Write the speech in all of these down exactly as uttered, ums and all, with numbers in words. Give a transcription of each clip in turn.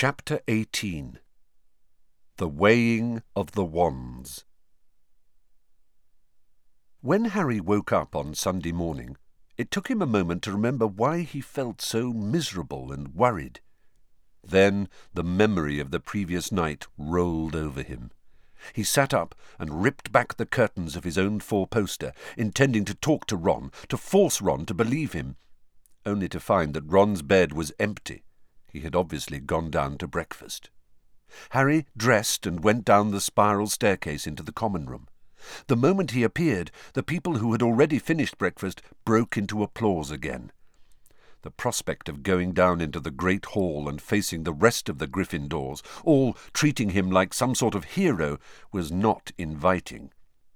Chapter eighteen. The Weighing of the Wands. When Harry woke up on Sunday morning, it took him a moment to remember why he felt so miserable and worried. Then the memory of the previous night rolled over him. He sat up and ripped back the curtains of his own four-poster, intending to talk to Ron, to force Ron to believe him, only to find that Ron's bed was empty. He had obviously gone down to breakfast. Harry dressed and went down the spiral staircase into the common room. The moment he appeared, the people who had already finished breakfast broke into applause again. The prospect of going down into the great hall and facing the rest of the Gryffindors, all treating him like some sort of hero, was not inviting.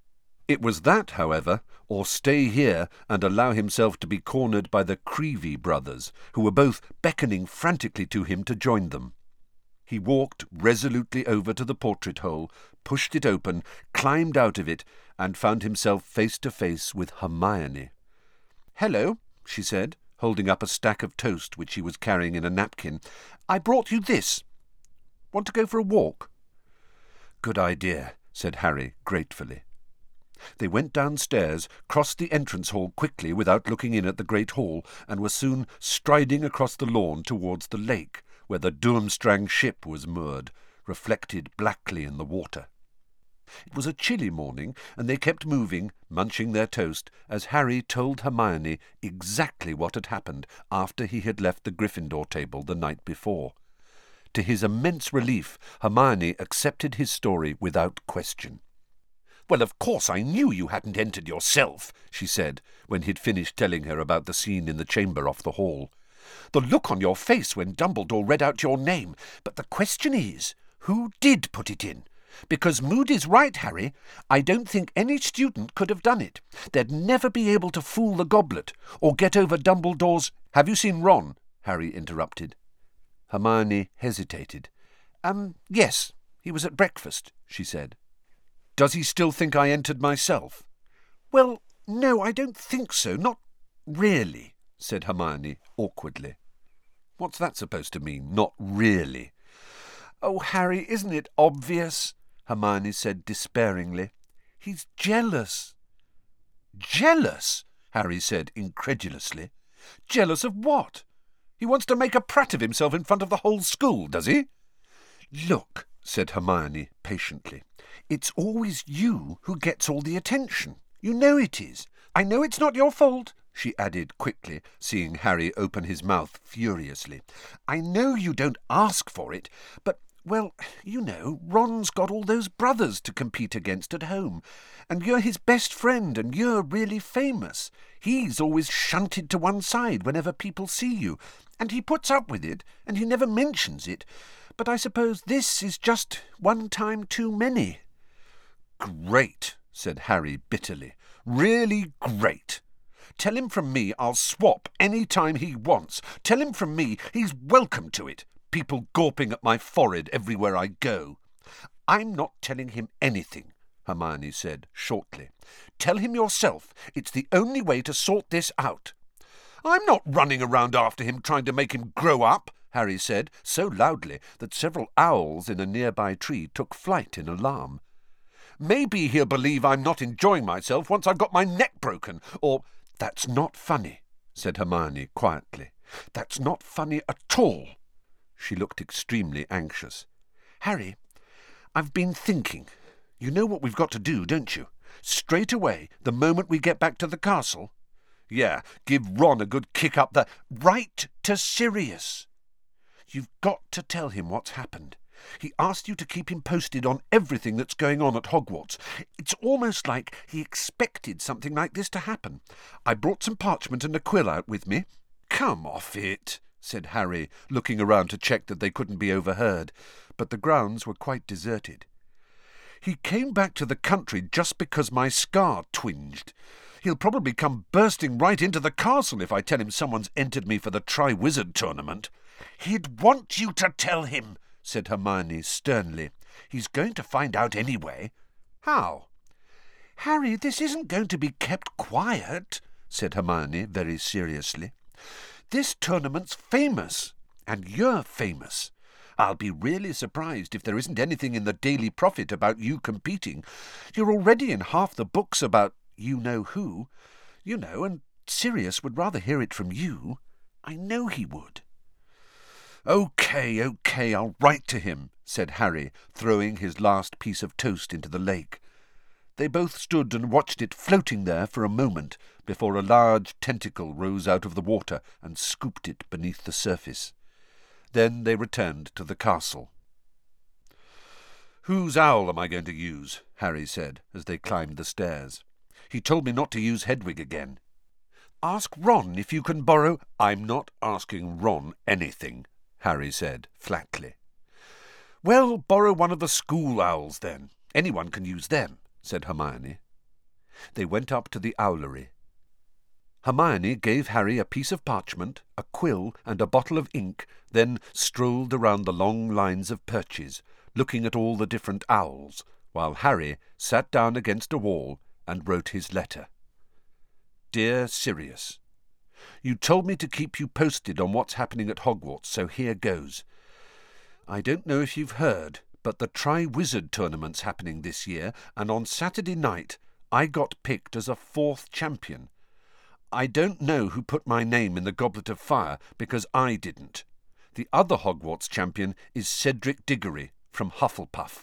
It was that, however, or stay here and allow himself to be cornered by the Creevey brothers, who were both beckoning frantically to him to join them. He walked resolutely over to the portrait hole, pushed it open, climbed out of it, and found himself face to face with Hermione. "Hello," she said, holding up a stack of toast which she was carrying in a napkin. "I brought you this. Want to go for a walk?" "Good idea," said Harry gratefully. They went downstairs, crossed the entrance hall quickly without looking in at the great hall, and were soon striding across the lawn towards the lake, where the Durmstrang ship was moored, reflected blackly in the water. It was a chilly morning, and they kept moving, munching their toast, as Harry told Hermione exactly what had happened after he had left the Gryffindor table the night before. To his immense relief, Hermione accepted his story without question. "Well, of course I knew you hadn't entered yourself," she said, when he'd finished telling her about the scene in the chamber off the hall. "The look on your face when Dumbledore read out your name. But the question is, who did put it in? Because Moody's right, Harry. I don't think any student could have done it. They'd never be able to fool the goblet, or get over Dumbledore's—" "Have you seen Ron?" Harry interrupted. Hermione hesitated. Um, yes, he was at breakfast," she said. "Does he still think I entered myself?" "Well, no, I don't think so. Not really," said Hermione awkwardly. "What's that supposed to mean, not really?" "Oh, Harry, isn't it obvious?" Hermione said despairingly. "He's jealous." "Jealous?" Harry said incredulously. "Jealous of what? He wants to make a prat of himself in front of the whole school, does he?" "Look," said Hermione patiently, "it's always you who gets all the attention. You know it is. I know it's not your fault," she added quickly, seeing Harry open his mouth furiously. "I know you don't ask for it, but, well, you know, Ron's got all those brothers to compete against at home, and you're his best friend, and you're really famous. He's always shunted to one side whenever people see you, and he puts up with it, and he never mentions it. But I suppose this is just one time too many." "Great," said Harry bitterly. "Really great. Tell him from me I'll swap any time he wants. Tell him from me he's welcome to it. People gawping at my forehead everywhere I go." "I'm not telling him anything," Hermione said shortly. "Tell him yourself. It's the only way to sort this out." "I'm not running around after him trying to make him grow up," Harry said, so loudly that several owls in a nearby tree took flight in alarm. "Maybe he'll believe I'm not enjoying myself once I've got my neck broken, or—" "That's not funny," said Hermione quietly. "That's not funny at all." She looked extremely anxious. "Harry, I've been thinking. You know what we've got to do, don't you? Straight away, the moment we get back to the castle." "Yeah, give Ron a good kick up the—" "Write to Sirius. You've got to tell him what's happened. He asked you to keep him posted on everything that's going on at Hogwarts. It's almost like he expected something like this to happen. I brought some parchment and a quill out with me." "Come off it," said Harry, looking around to check that they couldn't be overheard, but the grounds were quite deserted. "He came back to the country just because my scar twinged. He'll probably come bursting right into the castle if I tell him someone's entered me for the Tri-Wizard tournament." "He'd want you to tell him," said Hermione sternly. "He's going to find out anyway." "How?" "Harry, this isn't going to be kept quiet," said Hermione very seriously. "This tournament's famous, and you're famous. I'll be really surprised if there isn't anything in the Daily Prophet about you competing. You're already in half the books about you-know-who. You know, and Sirius would rather hear it from you. I know he would." "OK, OK, I'll write to him," said Harry, throwing his last piece of toast into the lake. They both stood and watched it floating there for a moment before a large tentacle rose out of the water and scooped it beneath the surface. Then they returned to the castle. "Whose owl am I going to use?" Harry said, as they climbed the stairs. "He told me not to use Hedwig again." "Ask Ron if you can borrow—" "I'm not asking Ron anything," Harry said flatly. "Well, borrow one of the school owls, then. Anyone can use them," said Hermione. They went up to the owlery. Hermione gave Harry a piece of parchment, a quill, and a bottle of ink, then strolled around the long lines of perches, looking at all the different owls, while Harry sat down against a wall and wrote his letter. "Dear Sirius, you told me to keep you posted on what's happening at Hogwarts, so here goes. I don't know if you've heard, but the Tri-Wizard tournament's happening this year, and on Saturday night I got picked as a fourth champion. I don't know who put my name in the Goblet of Fire, because I didn't. The other Hogwarts champion is Cedric Diggory from Hufflepuff."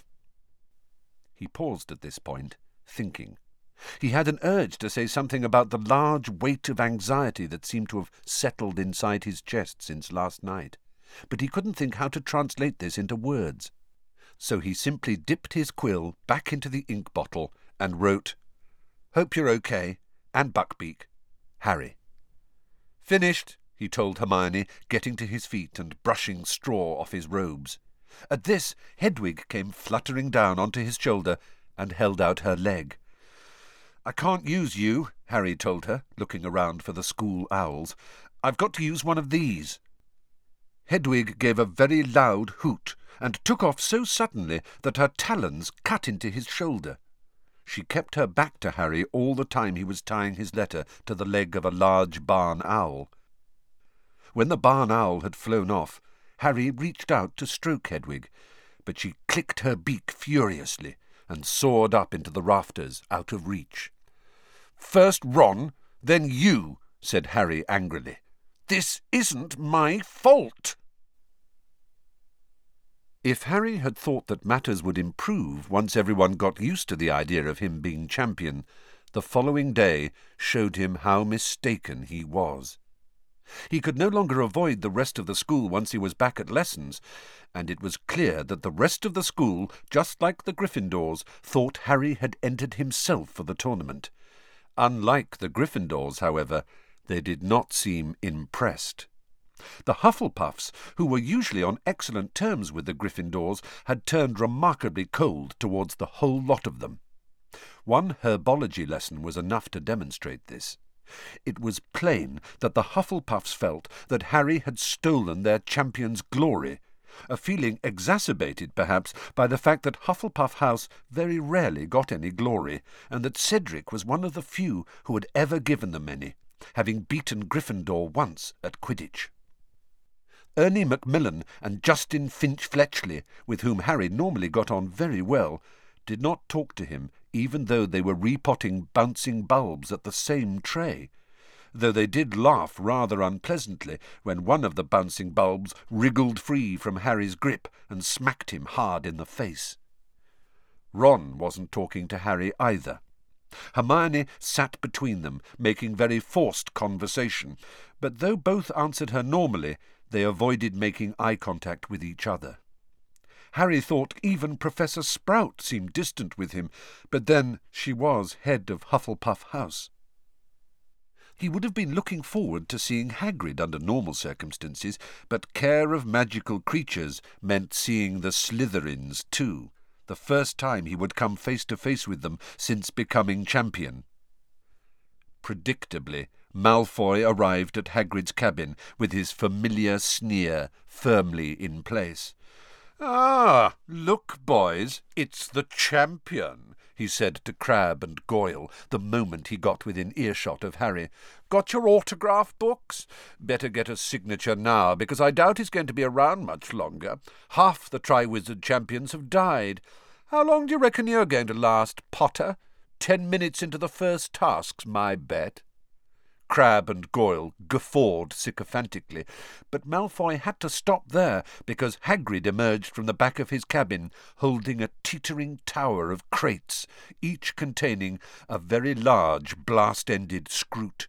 He paused at this point, thinking. He had an urge to say something about the large weight of anxiety that seemed to have settled inside his chest since last night, but he couldn't think how to translate this into words. So he simply dipped his quill back into the ink bottle and wrote, "Hope you're okay, and Buckbeak, Harry." "Finished," he told Hermione, getting to his feet and brushing straw off his robes. At this, Hedwig came fluttering down onto his shoulder and held out her leg. "I can't use you," Harry told her, looking around for the school owls. "I've got to use one of these." Hedwig gave a very loud hoot and took off so suddenly that her talons cut into his shoulder. She kept her back to Harry all the time he was tying his letter to the leg of a large barn owl. When the barn owl had flown off, Harry reached out to stroke Hedwig, but she clicked her beak furiously and soared up into the rafters out of reach. "First Ron, then you," said Harry angrily. "This isn't my fault." If Harry had thought that matters would improve once everyone got used to the idea of him being champion, the following day showed him how mistaken he was. He could no longer avoid the rest of the school once he was back at lessons, and it was clear that the rest of the school, just like the Gryffindors, thought Harry had entered himself for the tournament. Unlike the Gryffindors, however, they did not seem impressed. The Hufflepuffs, who were usually on excellent terms with the Gryffindors, had turned remarkably cold towards the whole lot of them. One herbology lesson was enough to demonstrate this. It was plain that the Hufflepuffs felt that Harry had stolen their champion's glory, a feeling exacerbated, perhaps, by the fact that Hufflepuff House very rarely got any glory, and that Cedric was one of the few who had ever given them any, having beaten Gryffindor once at Quidditch. Ernie Macmillan and Justin Finch-Fletchley, with whom Harry normally got on very well, did not talk to him, even though they were repotting bouncing bulbs at the same tray, though they did laugh rather unpleasantly when one of the bouncing bulbs wriggled free from Harry's grip and smacked him hard in the face. Ron wasn't talking to Harry either. Hermione sat between them, making very forced conversation, but though both answered her normally, they avoided making eye contact with each other. Harry thought even Professor Sprout seemed distant with him, but then she was head of Hufflepuff House. He would have been looking forward to seeing Hagrid under normal circumstances, but care of magical creatures meant seeing the Slytherins too, the first time he would come face to face with them since becoming champion. Predictably, Malfoy arrived at Hagrid's cabin with his familiar sneer firmly in place. "Ah, look, boys, it's the champion," he said to Crabbe and Goyle the moment he got within earshot of Harry. got your autograph books? Better get a signature now, because I doubt he's going to be around much longer. Half the Triwizard champions have died. How long do you reckon you're going to last, Potter? Ten minutes into the first task's my bet." Crabbe and Goyle guffawed sycophantically, but Malfoy had to stop there because Hagrid emerged from the back of his cabin holding a teetering tower of crates, each containing a very large blast-ended Scroot.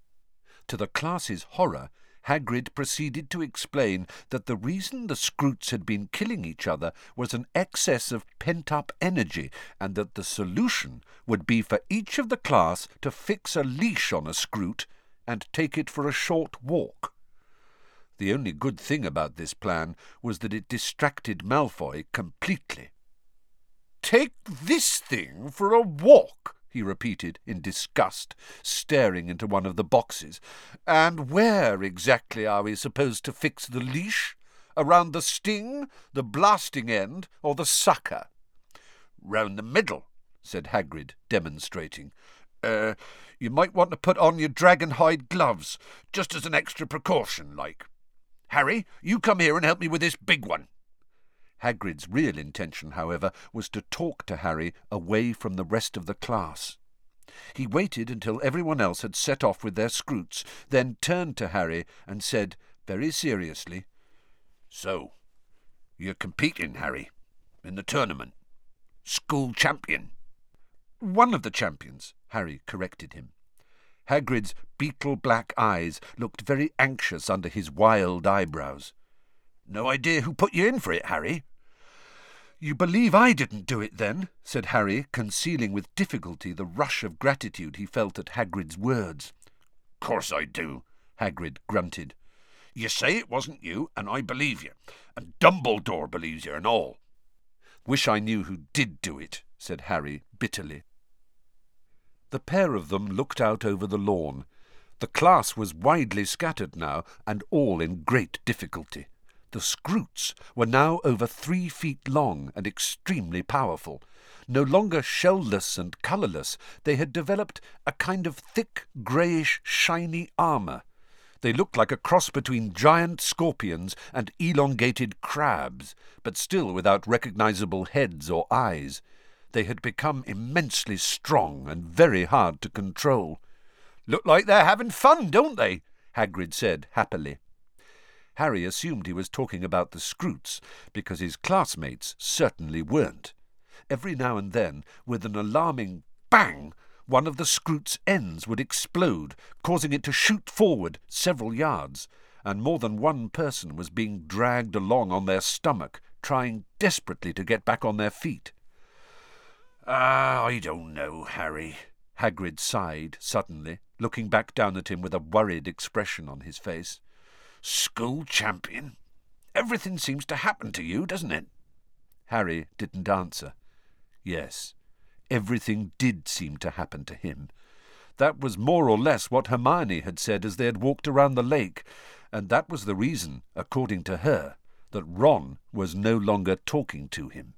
To the class's horror, Hagrid proceeded to explain that the reason the Scroots had been killing each other was an excess of pent-up energy, and that the solution would be for each of the class to fix a leash on a Scroot and take it for a short walk. The only good thing about this plan was that it distracted Malfoy completely. "Take this thing for a walk?" he repeated in disgust, staring into one of the boxes. "And where exactly are we supposed to fix the leash? Around the sting, the blasting end, or the sucker?" "Round the middle," said Hagrid, demonstrating. Uh, you might want to put on your dragon-hide gloves, just as an extra precaution, like. Harry, you come here and help me with this big one." Hagrid's real intention, however, was to talk to Harry away from the rest of the class. He waited until everyone else had set off with their Scroots, then turned to Harry and said very seriously, "So, you're competing, Harry, in the tournament? School champion?" "One of the champions," Harry corrected him. Hagrid's beetle-black eyes looked very anxious under his wild eyebrows. "No idea who put you in for it, Harry?" "You believe I didn't do it, then?" said Harry, concealing with difficulty the rush of gratitude he felt at Hagrid's words. "Course I do," Hagrid grunted. "You say it wasn't you, and I believe you, and Dumbledore believes you and all." "Wish I knew who did do it," said Harry bitterly. The pair of them looked out over the lawn. The class was widely scattered now, and all in great difficulty. The Scroots were now over three feet long and extremely powerful. No longer shell-less and colourless, they had developed a kind of thick, greyish, shiny armour. They looked like a cross between giant scorpions and elongated crabs, but still without recognisable heads or eyes. They had become immensely strong and very hard to control. "Look like they're having fun, don't they?" Hagrid said happily. Harry assumed he was talking about the Scroots, because his classmates certainly weren't. Every now and then, with an alarming bang, one of the Scroots' ends would explode, causing it to shoot forward several yards, and more than one person was being dragged along on their stomach, trying desperately to get back on their feet. "Ah, I don't know, Harry," Hagrid sighed suddenly, looking back down at him with a worried expression on his face. "School champion? Everything seems to happen to you, doesn't it?" Harry didn't answer. Yes, everything did seem to happen to him. That was more or less what Hermione had said as they had walked around the lake, and that was the reason, according to her, that Ron was no longer talking to him.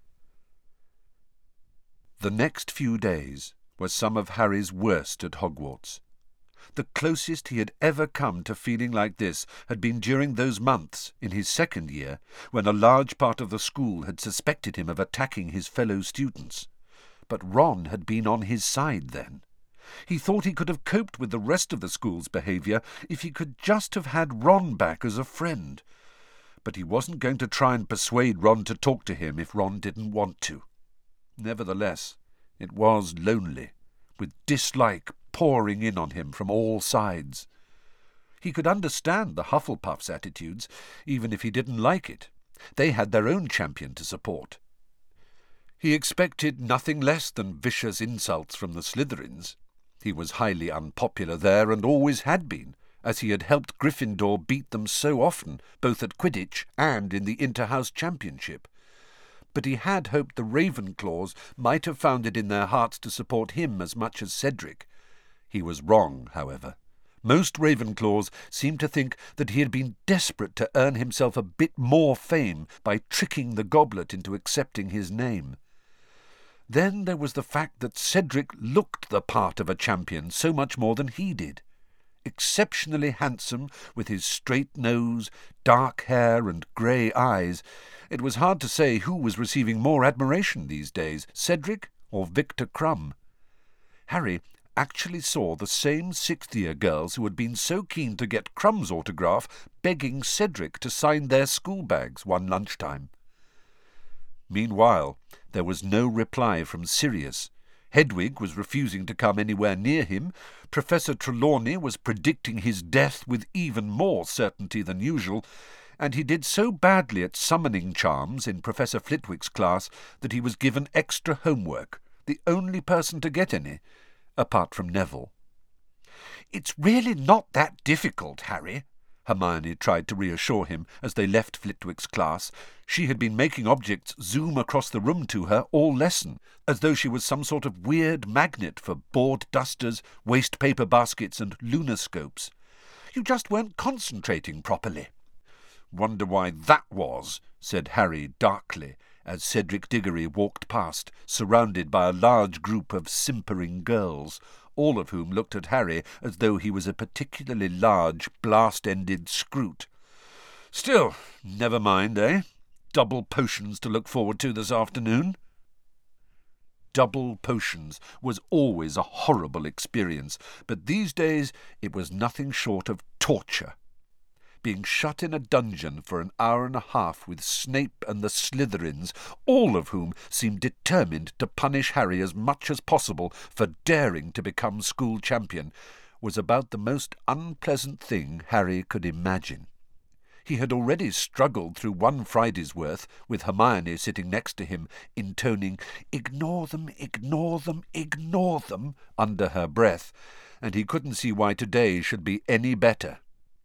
The next few days were some of Harry's worst at Hogwarts. The closest he had ever come to feeling like this had been during those months in his second year, when a large part of the school had suspected him of attacking his fellow students. But Ron had been on his side then. He thought he could have coped with the rest of the school's behaviour if he could just have had Ron back as a friend. But he wasn't going to try and persuade Ron to talk to him if Ron didn't want to. Nevertheless, it was lonely, with dislike pouring in on him from all sides. He could understand the Hufflepuff's attitudes, even if he didn't like it. They had their own champion to support. He expected nothing less than vicious insults from the Slytherins. He was highly unpopular there and always had been, as he had helped Gryffindor beat them so often, both at Quidditch and in the Inter-House Championship. But he had hoped the Ravenclaws might have found it in their hearts to support him as much as Cedric. He was wrong, however. Most Ravenclaws seemed to think that he had been desperate to earn himself a bit more fame by tricking the goblet into accepting his name. Then there was the fact that Cedric looked the part of a champion so much more than he did. exceptionally handsome, with his straight nose, dark hair, and grey eyes. It was hard to say who was receiving more admiration these days, Cedric or Victor Crumb. Harry actually saw the same sixth-year girls who had been so keen to get Crumb's autograph begging Cedric to sign their school bags one lunchtime. Meanwhile, there was no reply from Sirius. Hedwig was refusing to come anywhere near him. Professor Trelawney was predicting his death with even more certainty than usual, and he did so badly at summoning charms in Professor Flitwick's class that he was given extra homework, the only person to get any, apart from Neville. "It's really not that difficult, Harry," Hermione tried to reassure him as they left Flitwick's class. She had been making objects zoom across the room to her all lesson, as though she was some sort of weird magnet for board dusters, waste paper baskets, and lunarscopes. "You just weren't concentrating properly." "Wonder why that was," said Harry darkly, as Cedric Diggory walked past, surrounded by a large group of simpering girls, all of whom looked at Harry as though he was a particularly large, blast-ended scroot. "Still, never mind, eh? Double potions to look forward to this afternoon." Double potions was always a horrible experience, but these days it was nothing short of torture. Being shut in a dungeon for an hour and a half with Snape and the Slytherins, all of whom seemed determined to punish Harry as much as possible for daring to become school champion, was about the most unpleasant thing Harry could imagine. He had already struggled through one Friday's worth, with Hermione sitting next to him, intoning "Ignore them, ignore them, ignore them" under her breath, and he couldn't see why today should be any better.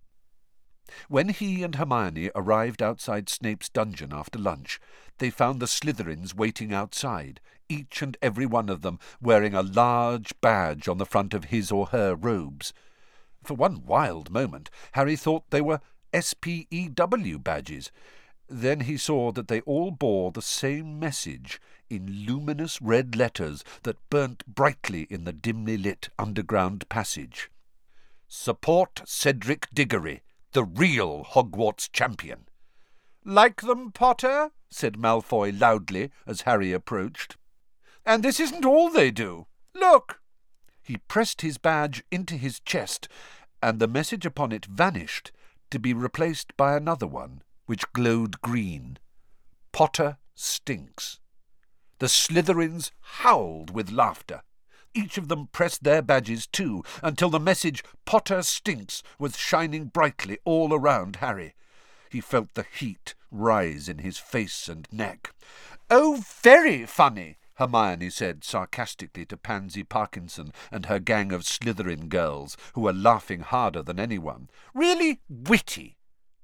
When he and Hermione arrived outside Snape's dungeon after lunch, they found the Slytherins waiting outside, each and every one of them wearing a large badge on the front of his or her robes. For one wild moment, Harry thought they were S P E W badges. Then he saw that they all bore the same message in luminous red letters that burnt brightly in the dimly lit underground passage. "Support Cedric Diggory, the real Hogwarts champion." "Like them, Potter?" said Malfoy loudly as Harry approached. "And this isn't all they do. Look!" He pressed his badge into his chest, and the message upon it vanished, to be replaced by another one, which glowed green. "Potter stinks." The Slytherins howled with laughter. Each of them pressed their badges too, until the message "Potter stinks" was shining brightly all around Harry. He felt the heat rise in his face and neck. "Oh, very funny," Hermione said sarcastically to Pansy Parkinson and her gang of Slytherin girls, who were laughing harder than anyone. "Really witty."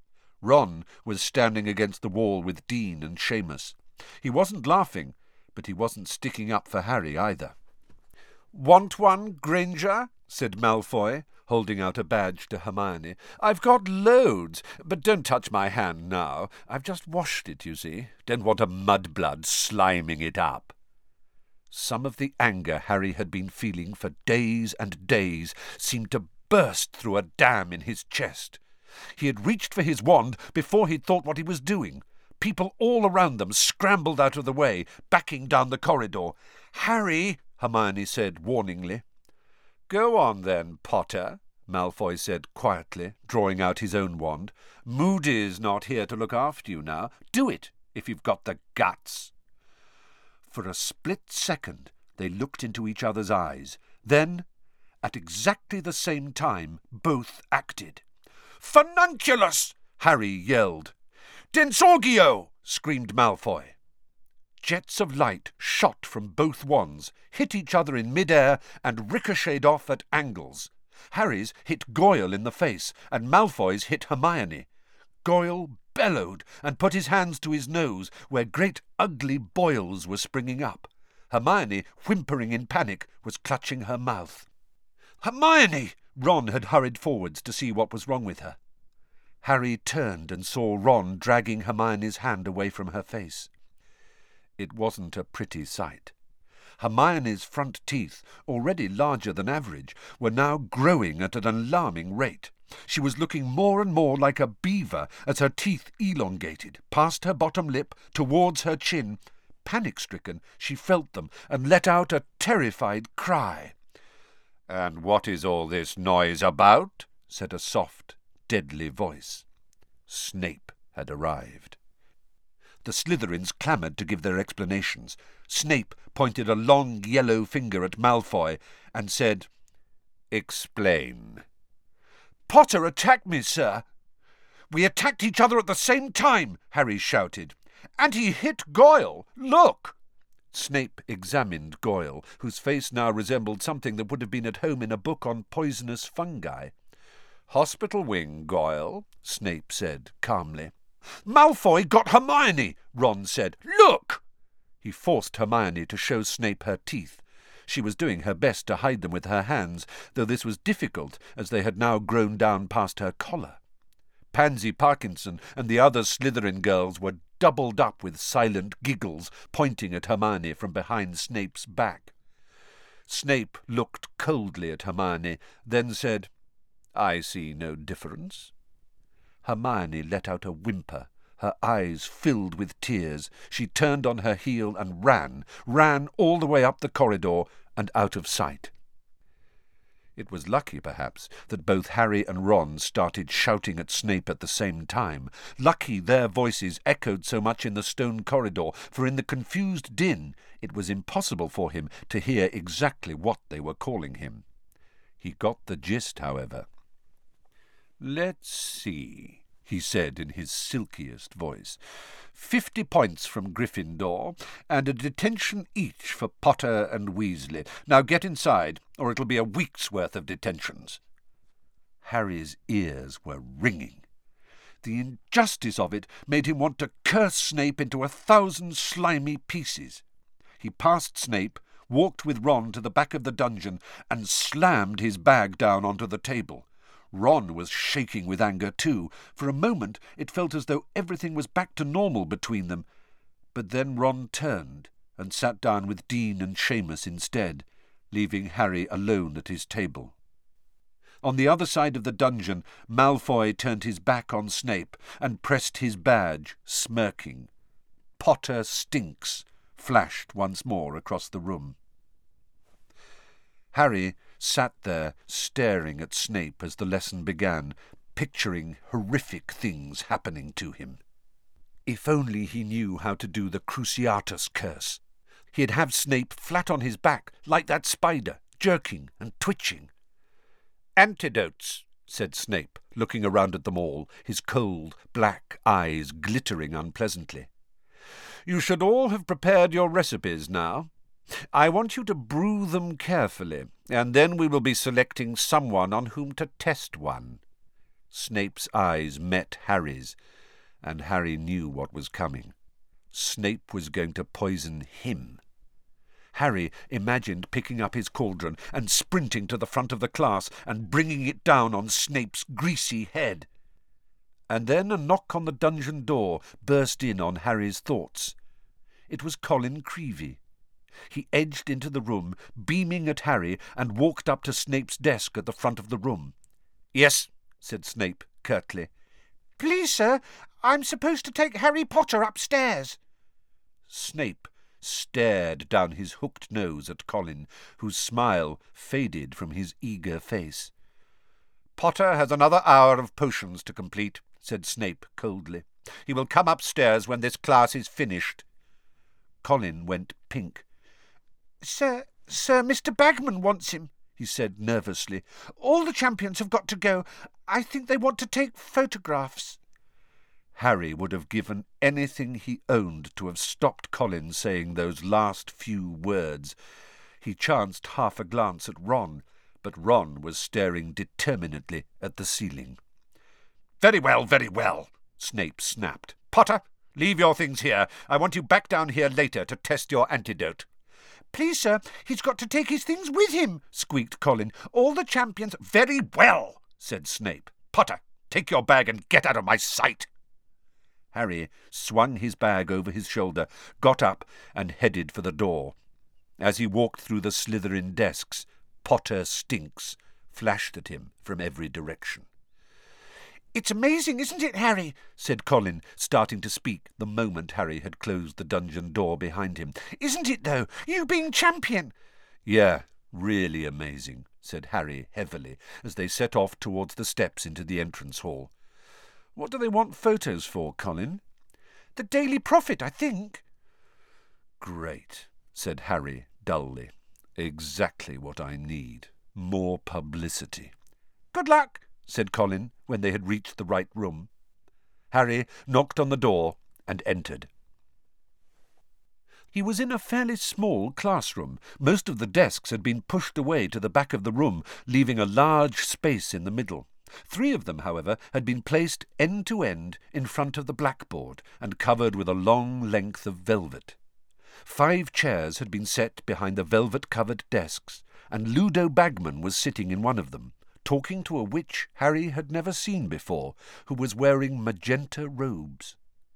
Ron was standing against the wall with Dean and Seamus. He wasn't laughing, but he wasn't sticking up for Harry either. "Want one, Granger?" said Malfoy, holding out a badge to Hermione. "I've got loads, but don't touch my hand now. I've just washed it, you see. Don't want a mudblood sliming it up." Some of the anger Harry had been feeling for days and days seemed to burst through a dam in his chest. He had reached for his wand before he'd thought what he was doing. People all around them scrambled out of the way, backing down the corridor. "Harry," Hermione said warningly. "Go on then, Potter," Malfoy said quietly, drawing out his own wand. "Moody's not here to look after you now. Do it, if you've got the guts." For a split second they looked into each other's eyes. Then, at exactly the same time, both acted. "Furnunculus!" Harry yelled. "Densorgio!" screamed Malfoy. Jets of light shot from both wands, hit each other in mid-air, and ricocheted off at angles. Harry's hit Goyle in the face, and Malfoy's hit Hermione. Goyle bellowed and put his hands to his nose, where great ugly boils were springing up. Hermione, whimpering in panic, was clutching her mouth. "Hermione!" Ron had hurried forwards to see what was wrong with her. Harry turned and saw Ron dragging Hermione's hand away from her face. It wasn't a pretty sight. Hermione's front teeth, already larger than average, were now growing at an alarming rate. She was looking more and more like a beaver as her teeth elongated, past her bottom lip, towards her chin. Panic-stricken, she felt them and let out a terrified cry. "And what is all this noise about?" said a soft, deadly voice. Snape had arrived. The Slytherins clamoured to give their explanations. Snape pointed a long yellow finger at Malfoy and said, "Explain." "Potter attacked me, sir." "We attacked each other at the same time," Harry shouted. "And he hit Goyle. Look!" Snape examined Goyle, whose face now resembled something that would have been at home in a book on poisonous fungi. "Hospital wing, Goyle," Snape said calmly. "Malfoy got Hermione," Ron said. "Look!" He forced Hermione to show Snape her teeth. She was doing her best to hide them with her hands, though this was difficult as they had now grown down past her collar. Pansy Parkinson and the other Slytherin girls were doubled up with silent giggles, pointing at Hermione from behind Snape's back. Snape looked coldly at Hermione, then said, "I see no difference." Hermione let out a whimper. Her eyes filled with tears. She turned on her heel and ran, ran all the way up the corridor and out of sight. It was lucky, perhaps, that both Harry and Ron started shouting at Snape at the same time. Lucky their voices echoed so much in the stone corridor, for in the confused din it was impossible for him to hear exactly what they were calling him. He got the gist, however. "Let's see," he said in his silkiest voice. "Fifty points from Gryffindor, and a detention each for Potter and Weasley. Now get inside, or it'll be a week's worth of detentions." Harry's ears were ringing. The injustice of it made him want to curse Snape into a thousand slimy pieces. He passed Snape, walked with Ron to the back of the dungeon, and slammed his bag down onto the table. Ron was shaking with anger too. For a moment it felt as though everything was back to normal between them. But then Ron turned and sat down with Dean and Seamus instead, leaving Harry alone at his table. On the other side of the dungeon, Malfoy turned his back on Snape and pressed his badge, smirking. "Potter stinks," flashed once more across the room. Harry sat there staring at Snape as the lesson began, picturing horrific things happening to him. If only he knew how to do the Cruciatus curse. He'd have Snape flat on his back, like that spider, jerking and twitching. "Antidotes," said Snape, looking around at them all, his cold, black eyes glittering unpleasantly. "You should all have prepared your recipes now. I want you to brew them carefully, and then we will be selecting someone on whom to test one." Snape's eyes met Harry's, and Harry knew what was coming. Snape was going to poison him. Harry imagined picking up his cauldron and sprinting to the front of the class and bringing it down on Snape's greasy head. And then a knock on the dungeon door burst in on Harry's thoughts. It was Colin Creevey. He edged into the room, beaming at Harry, and walked up to Snape's desk at the front of the room. "Yes," said Snape curtly. "Please, sir, I'm supposed to take Harry Potter upstairs." Snape stared down his hooked nose at Colin, whose smile faded from his eager face. "Potter has another hour of potions to complete," said Snape coldly. "He will come upstairs when this class is finished." Colin went pink. Sir, Sir, Mister Bagman wants him," he said nervously. "All the champions have got to go. I think they want to take photographs." Harry would have given anything he owned to have stopped Colin saying those last few words. He chanced half a glance at Ron, but Ron was staring determinedly at the ceiling. "Very well, very well," Snape snapped. "Potter, leave your things here. I want you back down here later to test your antidote." "Please, sir, he's got to take his things with him," squeaked Colin. "All the champions—" "Very well," said Snape. "Potter, take your bag and get out of my sight." Harry swung his bag over his shoulder, got up, and headed for the door. As he walked through the Slytherin desks, "Potter stinks" flashed at him from every direction. "It's amazing, isn't it, Harry?" said Colin, starting to speak the moment Harry had closed the dungeon door behind him. "Isn't it, though? You being champion!" "Yeah, really amazing," said Harry heavily, as they set off towards the steps into the entrance hall. "What do they want photos for, Colin?" "The Daily Prophet, I think." "Great," said Harry dully. "Exactly what I need. More publicity." "Good luck," said Colin when they had reached the right room. Harry knocked on the door and entered. He was in a fairly small classroom. Most of the desks had been pushed away to the back of the room, leaving a large space in the middle. Three of them, however, had been placed end to end in front of the blackboard and covered with a long length of velvet. Five chairs had been set behind the velvet-covered desks, and Ludo Bagman was sitting in one of them, talking to a witch Harry had never seen before, who was wearing magenta robes.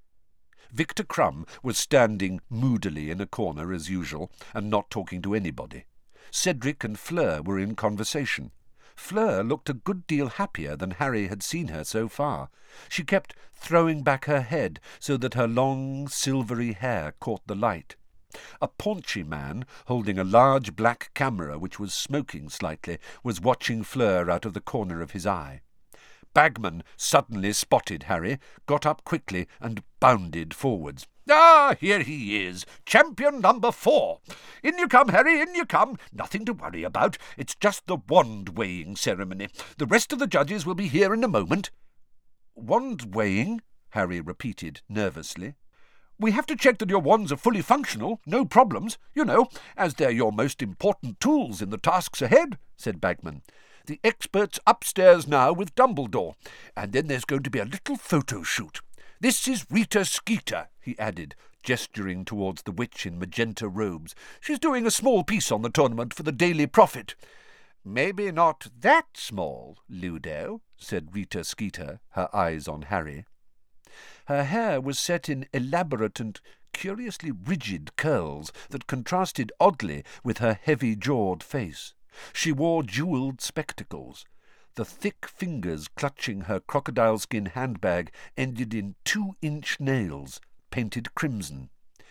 Victor Crumb was standing moodily in a corner as usual, and not talking to anybody. Cedric and Fleur were in conversation. Fleur looked a good deal happier than Harry had seen her so far. She kept throwing back her head so that her long silvery hair caught the light. A paunchy man, holding a large black camera which was smoking slightly, was watching Fleur out of the corner of his eye. Bagman suddenly spotted Harry, got up quickly, and bounded forwards. "Ah, here he is, champion number four. In you come, Harry, in you come. Nothing to worry about. It's just the wand-weighing ceremony. The rest of the judges will be here in a moment." "Wand-weighing?" Harry repeated nervously. "We have to check that your wands are fully functional, no problems, you know, as they're your most important tools in the tasks ahead," said Bagman. "The expert's upstairs now with Dumbledore, and then there's going to be a little photo shoot. This is Rita Skeeter," he added, gesturing towards the witch in magenta robes. "She's doing a small piece on the tournament for the Daily Prophet." "Maybe not that small, Ludo," said Rita Skeeter, her eyes on Harry. Her hair was set in elaborate and curiously rigid curls that contrasted oddly with her heavy-jawed face. She wore jewelled spectacles. The thick fingers clutching her crocodile-skin handbag ended in two-inch nails, painted crimson.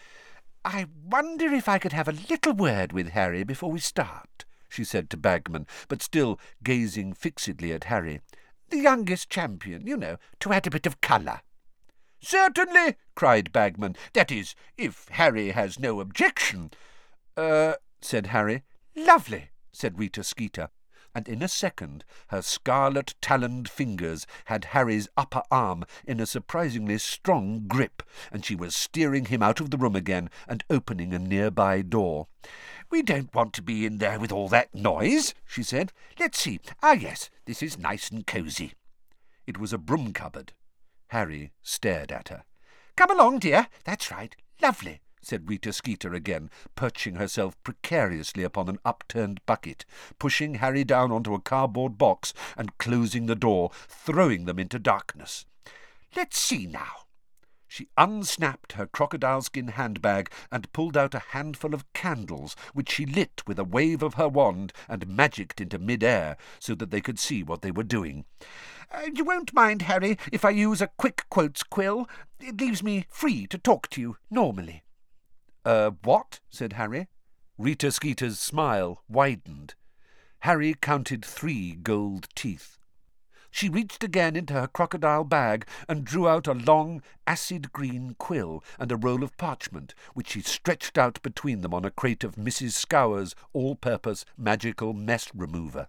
"I wonder if I could have a little word with Harry before we start," she said to Bagman, but still gazing fixedly at Harry. "The youngest champion, you know, to add a bit of colour." "Certainly," cried Bagman. "That is, if Harry has no objection." Er, said Harry. "Lovely," said Rita Skeeter, and in a second her scarlet-taloned fingers had Harry's upper arm in a surprisingly strong grip, and she was steering him out of the room again and opening a nearby door. "We don't want to be in there with all that noise," she said. "Let's see. Ah, yes, this is nice and cosy." It was a broom cupboard. Harry stared at her. "Come along, dear. That's right. Lovely," said Rita Skeeter again, perching herself precariously upon an upturned bucket, pushing Harry down onto a cardboard box and closing the door, throwing them into darkness. "Let's see now." She unsnapped her crocodile-skin handbag and pulled out a handful of candles, which she lit with a wave of her wand and magicked into mid-air so that they could see what they were doing. Uh, you won't mind, Harry, if I use a quick quotes quill. It leaves me free to talk to you normally. Uh, what? said Harry. Rita Skeeter's smile widened. Harry counted three gold teeth. She reached again into her crocodile bag and drew out a long, acid-green quill and a roll of parchment, which she stretched out between them on a crate of Missus Scour's all-purpose magical mess remover.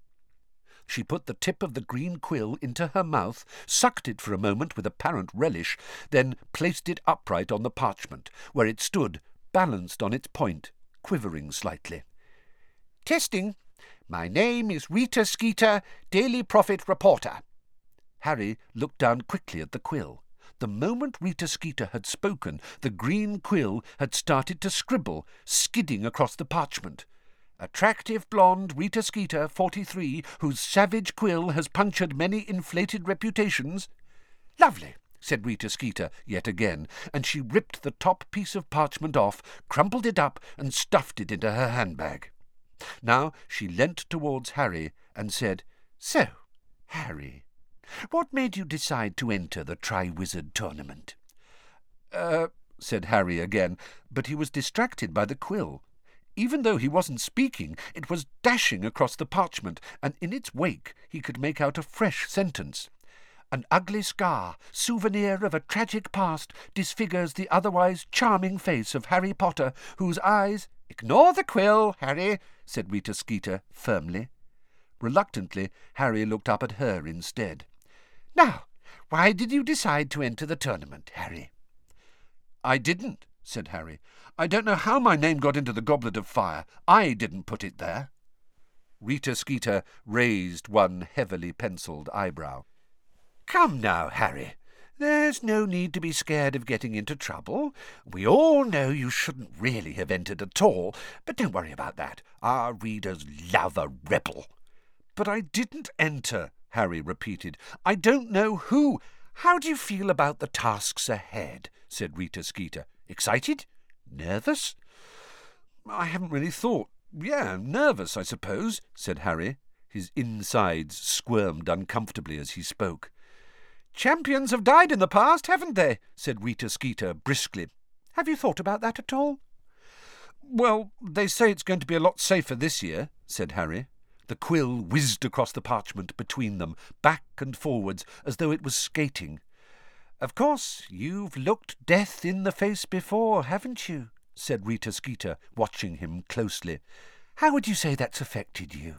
She put the tip of the green quill into her mouth, sucked it for a moment with apparent relish, then placed it upright on the parchment, where it stood, balanced on its point, quivering slightly. "Testing. My name is Rita Skeeter, Daily Prophet reporter." Harry looked down quickly at the quill. The moment Rita Skeeter had spoken, the green quill had started to scribble, skidding across the parchment. "Attractive blonde Rita Skeeter, forty-three, whose savage quill has punctured many inflated reputations." "Lovely," said Rita Skeeter yet again, and she ripped the top piece of parchment off, crumpled it up, and stuffed it into her handbag. Now she leant towards Harry and said, "So, Harry, what made you decide to enter the Tri-Wizard tournament?" Uh, said Harry again, but he was distracted by the quill. Even though he wasn't speaking, it was dashing across the parchment, and in its wake he could make out a fresh sentence. "An ugly scar, souvenir of a tragic past, disfigures the otherwise charming face of Harry Potter, whose eyes—" "Ignore the quill, Harry," said Rita Skeeter firmly. Reluctantly, Harry looked up at her instead. "Now, why did you decide to enter the tournament, Harry?" "I didn't," said Harry. "I don't know how my name got into the Goblet of Fire. I didn't put it there." Rita Skeeter raised one heavily pencilled eyebrow. "Come now, Harry. There's no need to be scared of getting into trouble. We all know you shouldn't really have entered at all, but don't worry about that. Our readers love a rebel." "But I didn't enter," Harry repeated. "I don't know who—" "How do you feel about the tasks ahead?" said Rita Skeeter. "Excited? Nervous?" "I haven't really thought. Yeah, nervous, I suppose," said Harry. His insides squirmed uncomfortably as he spoke. "Champions have died in the past, haven't they?" said Rita Skeeter briskly. "Have you thought about that at all?" "Well, they say it's going to be a lot safer this year," said Harry. The quill whizzed across the parchment between them, back and forwards, as though it was skating. "Of course, you've looked death in the face before, haven't you?" said Rita Skeeter, watching him closely. "How would you say that's affected you?"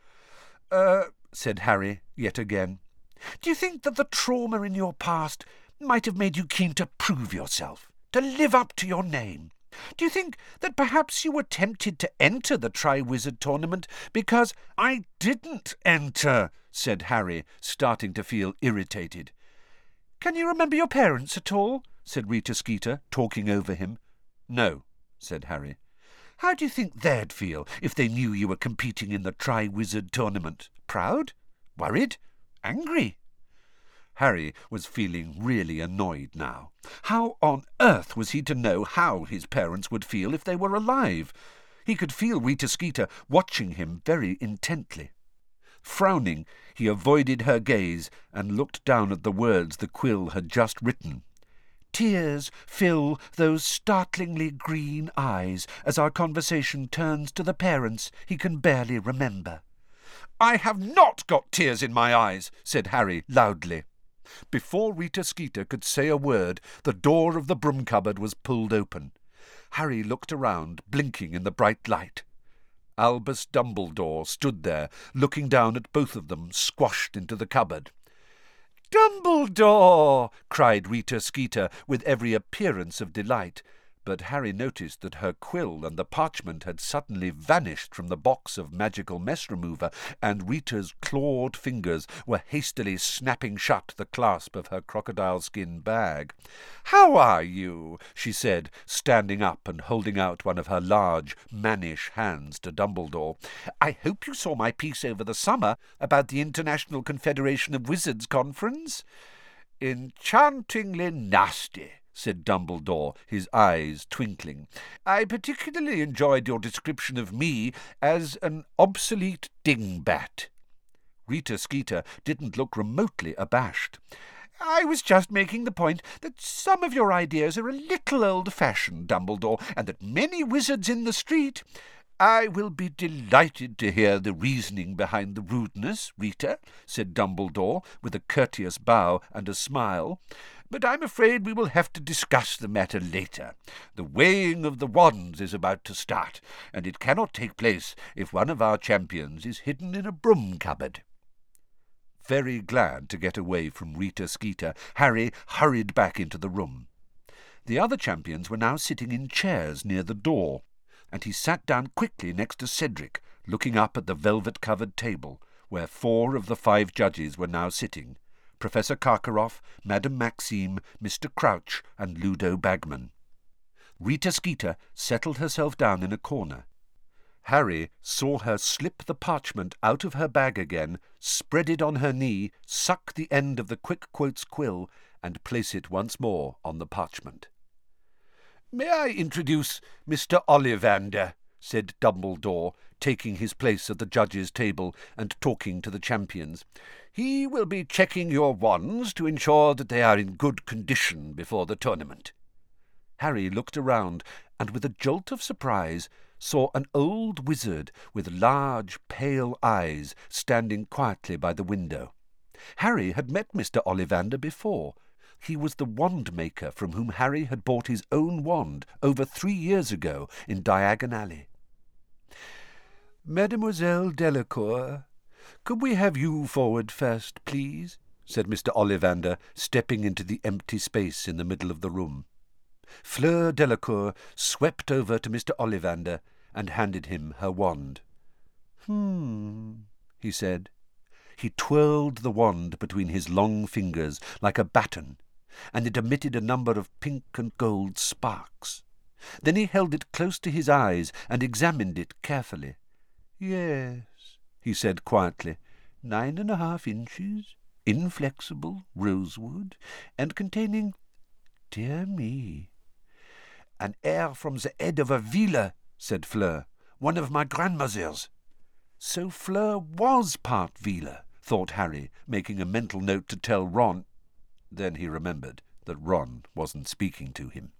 Uh, said Harry yet again. "Do you think that the trauma in your past might have made you keen to prove yourself, to live up to your name? Do you think that perhaps you were tempted to enter the Tri-Wizard tournament because—" "I didn't enter," said Harry, starting to feel irritated. "Can you remember your parents at all?" said Rita Skeeter, talking over him. "No," said Harry. "How do you think they'd feel if they knew you were competing in the Tri-Wizard tournament? Proud? Worried? Angry?" Harry was feeling really annoyed now. How on earth was he to know how his parents would feel if they were alive? He could feel Rita Skeeter watching him very intently. Frowning, he avoided her gaze and looked down at the words the quill had just written. "Tears fill those startlingly green eyes as our conversation turns to the parents he can barely remember." "I have not got tears in my eyes," said Harry loudly. Before Rita Skeeter could say a word, the door of the broom cupboard was pulled open. Harry looked around, blinking in the bright light. Albus Dumbledore stood there, looking down at both of them, squashed into the cupboard. "Dumbledore!" cried Rita Skeeter with every appearance of delight, but Harry noticed that her quill and the parchment had suddenly vanished from the box of magical mess remover, and Rita's clawed fingers were hastily snapping shut the clasp of her crocodile skin bag. "How are you?" she said, standing up and holding out one of her large, mannish hands to Dumbledore. "I hope you saw my piece over the summer about the International Confederation of Wizards conference." "Enchantingly nasty," said Dumbledore, his eyes twinkling. "I particularly enjoyed your description of me as an obsolete dingbat." Rita Skeeter didn't look remotely abashed. "I was just making the point that some of your ideas are a little old-fashioned, Dumbledore, and that many wizards in the street—" "I will be delighted to hear the reasoning behind the rudeness, Rita," said Dumbledore, with a courteous bow and a smile. "But I'm afraid we will have to discuss the matter later. The weighing of the wands is about to start, and it cannot take place if one of our champions is hidden in a broom cupboard." Very glad to get away from Rita Skeeter, Harry hurried back into the room. The other champions were now sitting in chairs near the door, and he sat down quickly next to Cedric, looking up at the velvet-covered table, where four of the five judges were now sitting, Professor Karkaroff, Madame Maxime, Mister Crouch, and Ludo Bagman. Rita Skeeter settled herself down in a corner. Harry saw her slip the parchment out of her bag again, spread it on her knee, suck the end of the Quick Quotes quill, and place it once more on the parchment. "May I introduce Mister Ollivander?" said Dumbledore, taking his place at the judges' table and talking to the champions. "He will be checking your wands to ensure that they are in good condition before the tournament." Harry looked around and, with a jolt of surprise, saw an old wizard with large, pale eyes standing quietly by the window. Harry had met Mister Ollivander before. He was the wand-maker from whom Harry had bought his own wand over three years ago in Diagon Alley. "Mademoiselle Delacour, could we have you forward first, please?" said Mister Ollivander, stepping into the empty space in the middle of the room. Fleur Delacour swept over to Mister Ollivander and handed him her wand. "Hmm," he said. He twirled the wand between his long fingers like a baton, and it emitted a number of pink and gold sparks. Then he held it close to his eyes and examined it carefully. "Yes," he said quietly, "nine and a half inches, inflexible rosewood, and containing, dear me—" "An hair from the head of a Vila," said Fleur, "one of my grandmother's." So Fleur was part Vila, thought Harry, making a mental note to tell Ron. Then he remembered that Ron wasn't speaking to him.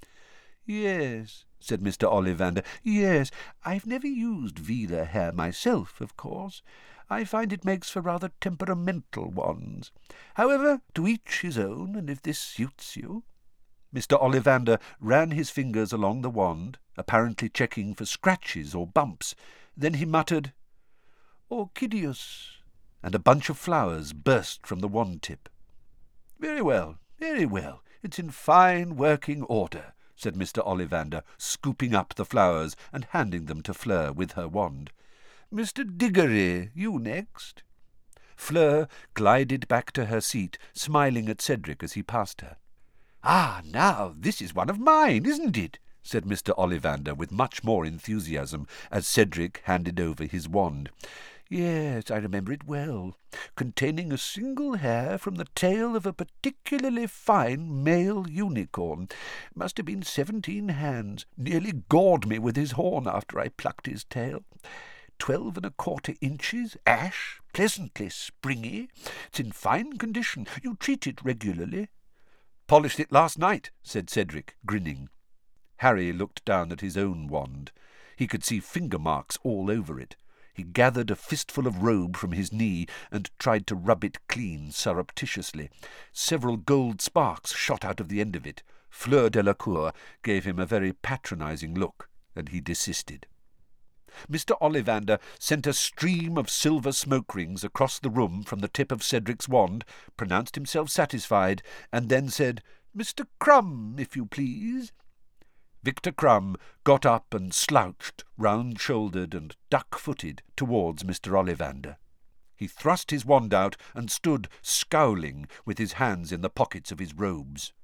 "Yes," said Mister Ollivander, "yes, I've never used Vila hair myself, of course. I find it makes for rather temperamental wands. However, to each his own, and if this suits you—" Mister Ollivander ran his fingers along the wand, apparently checking for scratches or bumps. Then he muttered, "Orchideus," and a bunch of flowers burst from the wand-tip. "Very well, very well. It's in fine working order," said Mister Ollivander, scooping up the flowers and handing them to Fleur with her wand. "Mister Diggory, you next." Fleur glided back to her seat, smiling at Cedric as he passed her. "Ah, now this is one of mine, isn't it?" said Mister Ollivander with much more enthusiasm as Cedric handed over his wand. "Yes, I remember it well. Containing a single hair from the tail of a particularly fine male unicorn. Must have been seventeen hands. Nearly gored me with his horn after I plucked his tail. Twelve and a quarter inches, ash, pleasantly springy. It's in fine condition. You treat it regularly." "Polished it last night," said Cedric, grinning. Harry looked down at his own wand. He could see finger marks all over it. He gathered a fistful of robe from his knee and tried to rub it clean surreptitiously. Several gold sparks shot out of the end of it. Fleur Delacour gave him a very patronizing look, and he desisted. Mister Ollivander sent a stream of silver smoke rings across the room from the tip of Cedric's wand, pronounced himself satisfied, and then said, "Mister Crumb, if you please." Victor Crumb got up and slouched, round-shouldered and duck-footed, towards Mister Ollivander. He thrust his wand out and stood scowling with his hands in the pockets of his robes.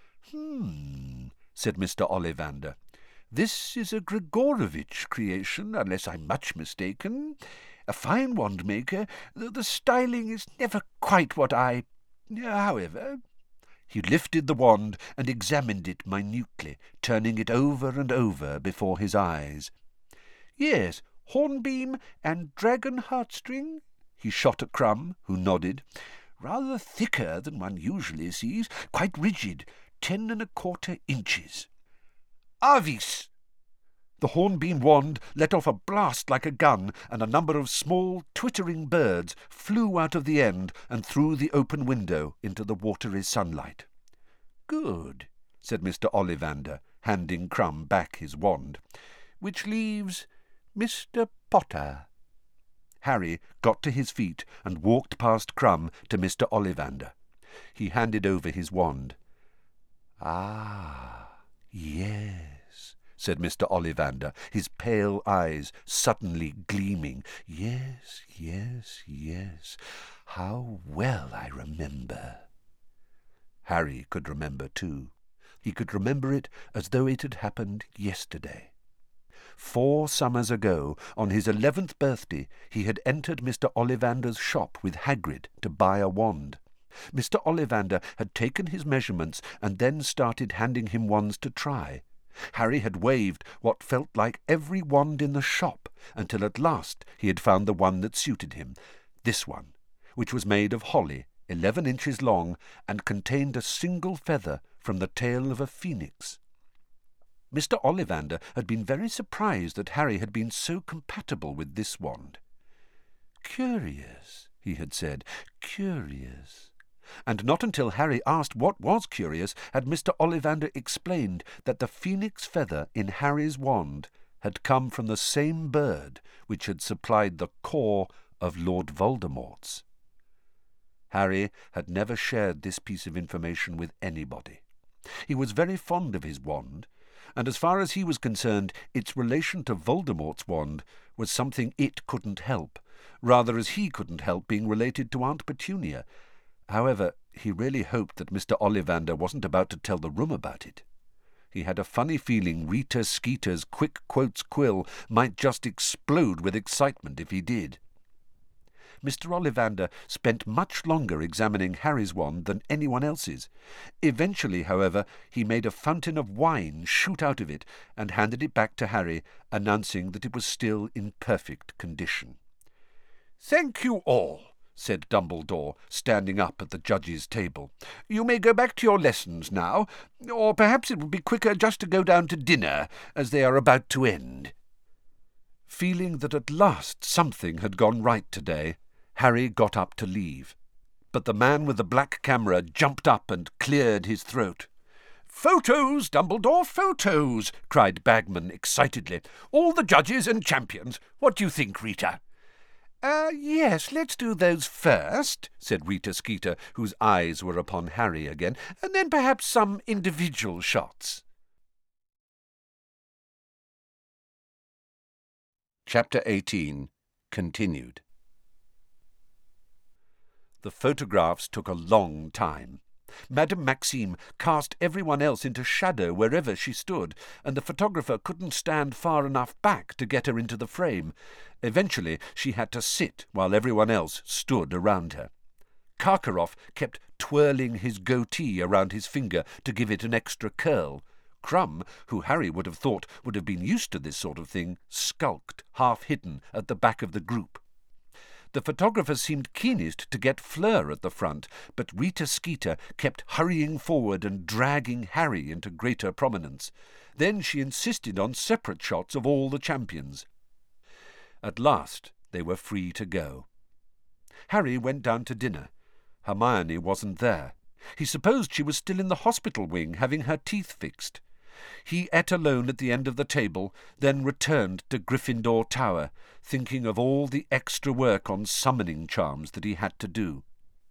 "Hmm," said Mister Ollivander. "This is a Gregorovitch creation, unless I'm much mistaken. A fine wand-maker, though the styling is never quite what I... However..." He lifted the wand and examined it minutely, turning it over and over before his eyes. "Yes, hornbeam and dragon heartstring," he shot at Crumb, who nodded. "Rather thicker than one usually sees, quite rigid, ten and a quarter inches." "Avis!" The hornbeam wand let off a blast like a gun, and a number of small, twittering birds flew out of the end and through the open window into the watery sunlight. "Good," said Mister Ollivander, handing Crumb back his wand. "Which leaves Mister Potter." Harry got to his feet and walked past Crumb to Mister Ollivander. He handed over his wand. "Ah, yes," said Mister Ollivander, his pale eyes suddenly gleaming. "Yes, yes, yes. How well I remember." Harry could remember too. He could remember it as though it had happened yesterday. Four summers ago, on his eleventh birthday, he had entered Mister Ollivander's shop with Hagrid to buy a wand. Mister Ollivander had taken his measurements and then started handing him wands to try. Harry had waved what felt like every wand in the shop, until at last he had found the one that suited him, this one, which was made of holly, eleven inches long, and contained a single feather from the tail of a phoenix. Mister Ollivander had been very surprised that Harry had been so compatible with this wand. "Curious," he had said, "curious." And not until Harry asked what was curious had Mister Ollivander explained that the phoenix feather in Harry's wand had come from the same bird which had supplied the core of Lord Voldemort's. Harry had never shared this piece of information with anybody. He was very fond of his wand, and as far as he was concerned, its relation to Voldemort's wand was something it couldn't help, rather as he couldn't help being related to Aunt Petunia. However, he really hoped that Mister Ollivander wasn't about to tell the room about it. He had a funny feeling Rita Skeeter's quick quotes quill might just explode with excitement if he did. Mister Ollivander spent much longer examining Harry's wand than anyone else's. Eventually, however, he made a fountain of wine shoot out of it and handed it back to Harry, announcing that it was still in perfect condition. "Thank you all," said Dumbledore, standing up at the judges' table. "You may go back to your lessons now, or perhaps it would be quicker just to go down to dinner, as they are about to end." Feeling that at last something had gone right today, Harry got up to leave. But the man with the black camera jumped up and cleared his throat. "Photos, Dumbledore, photos!" cried Bagman excitedly. "All the judges and champions. What do you think, Rita?" Uh, yes, let's do those first," said Rita Skeeter, whose eyes were upon Harry again, "and then perhaps some individual shots." Chapter eighteen. Continued. The photographs took a long time. Madame Maxime cast everyone else into shadow wherever she stood, and the photographer couldn't stand far enough back to get her into the frame. Eventually she had to sit while everyone else stood around her. Karkaroff kept twirling his goatee around his finger to give it an extra curl. Crumb, who Harry would have thought would have been used to this sort of thing, skulked, half-hidden, at the back of the group. The photographer seemed keenest to get Fleur at the front, but Rita Skeeter kept hurrying forward and dragging Harry into greater prominence. Then she insisted on separate shots of all the champions. At last they were free to go. Harry went down to dinner. Hermione wasn't there. He supposed she was still in the hospital wing having her teeth fixed. He ate alone at the end of the table, then returned to Gryffindor Tower, thinking of all the extra work on summoning charms that he had to do.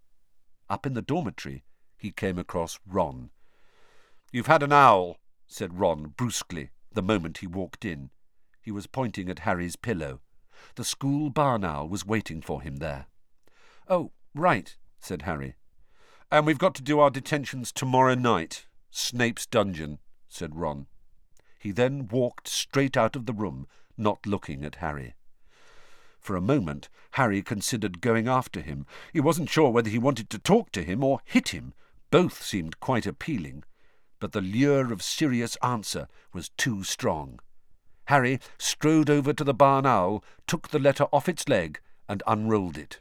Up in the dormitory, he came across Ron. "You've had an owl," said Ron brusquely, the moment he walked in. He was pointing at Harry's pillow. The school barn owl was waiting for him there. "Oh, right," said Harry. "And we've got to do our detentions tomorrow night. Snape's dungeon," said Ron. He then walked straight out of the room, not looking at Harry. For a moment Harry considered going after him. He wasn't sure whether he wanted to talk to him or hit him. Both seemed quite appealing, but the lure of Sirius answer was too strong. Harry strode over to the barn owl, took the letter off its leg, and unrolled it.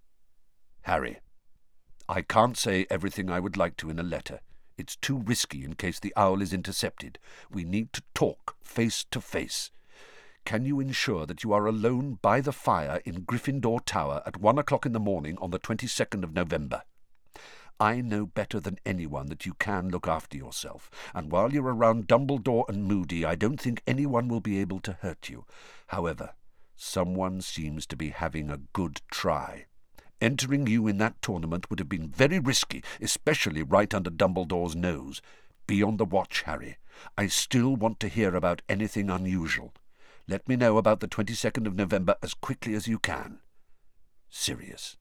"Harry, I can't say everything I would like to in a letter. It's too risky in case the owl is intercepted. We need to talk face to face. Can you ensure that you are alone by the fire in Gryffindor Tower at one o'clock in the morning on the twenty-second of November? I know better than anyone that you can look after yourself, and while you're around Dumbledore and Moody, I don't think anyone will be able to hurt you. However, someone seems to be having a good try. Entering you in that tournament would have been very risky, especially right under Dumbledore's nose. Be on the watch, Harry. I still want to hear about anything unusual. Let me know about the twenty-second of November as quickly as you can. Sirius."